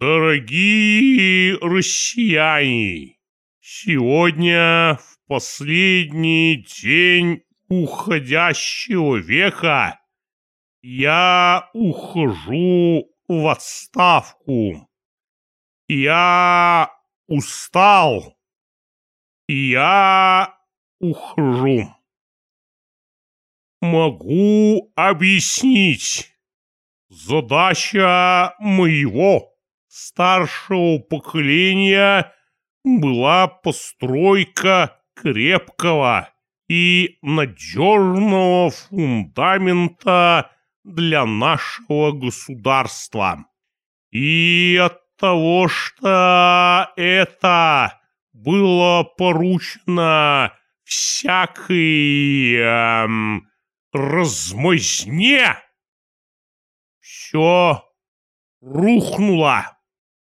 Дорогие россияне, сегодня, в последний день уходящего века, я ухожу в отставку. Я устал, и я ухожу. Могу объяснить. Задача моего старшего поколения была постройка крепкого и надежного фундамента для нашего государства. И от того, что это было поручено всякой размазне, все рухнуло.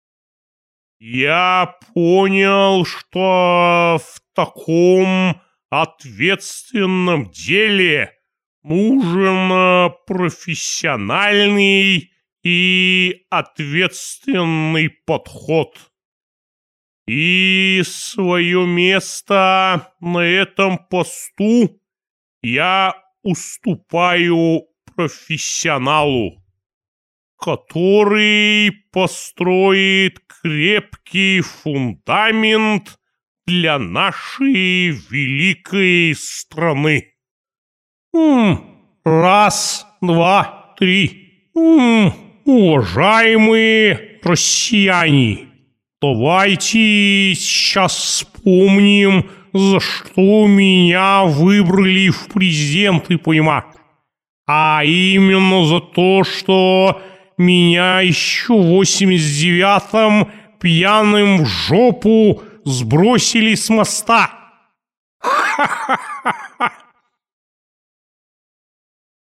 Я понял, что в таком ответственном деле нужен профессиональный и ответственный подход. И свое место на этом посту я уступаю профессионалу, который построит крепкий фундамент для нашей великой страны. Раз, два, три. Уважаемые россияне, давайте сейчас вспомним, за что меня выбрали в президенты, понимаете? А именно за то, что меня еще в 89-м пьяным в жопу сбросили с моста.